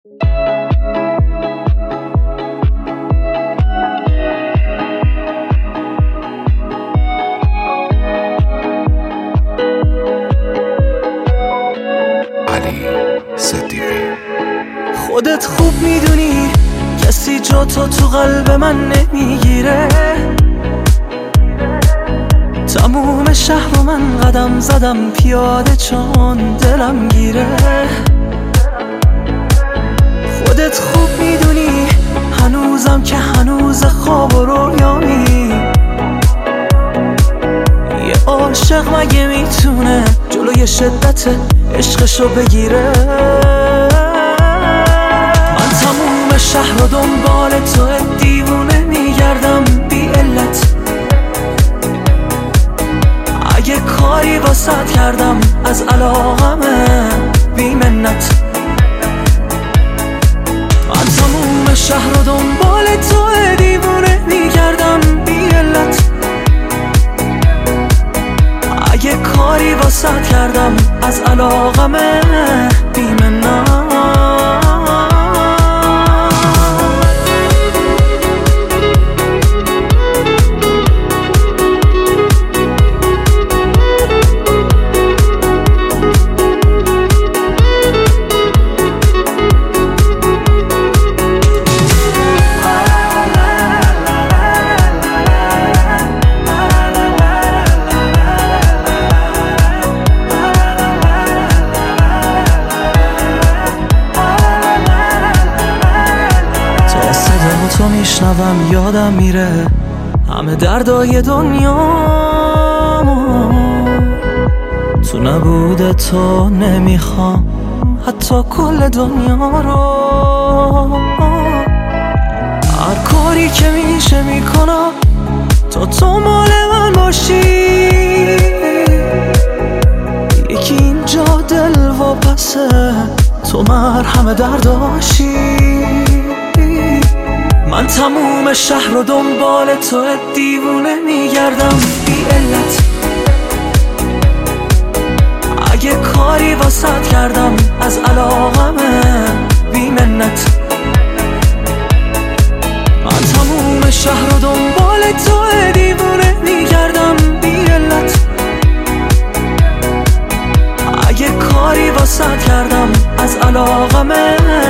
خودت خوب میدونی کسی جا تو قلب من نمیگیره. تموم شهر رو من قدم زدم پیاده چون دلم گیره. خودت خوب میدونی هنوزم که هنوز خواب و رویامی. یه عاشق مگه میتونه جلوی شدت عشقشو بگیره؟ من تموم شهر رو دنبال تو دیوونه میگردم بی علت. اگه کاری واسط کردم از علاقمه بی منت. من تموم شهر رو دنبال تو دیوونه میگردم بی علت. اگه کاری واسط کردم از علاقمه بی منت. تو میشنوم یادم میره همه دردای دنیا. تو نبوده تو نمیخوام حتی کل دنیا رو. هر کاری که میشه میکنم تو مال من باشی. یکی اینجا دل و پسه تو مرهم درداشی. من تموم شهر رو دنبال تو دیوونه میگردم بی علت. اگه کاری واسط کردم از علاقمه بی منت. من تموم شهر رو دنبال تو دیوونه میگردم بی علت. اگه کاری واسط کردم از علاقمه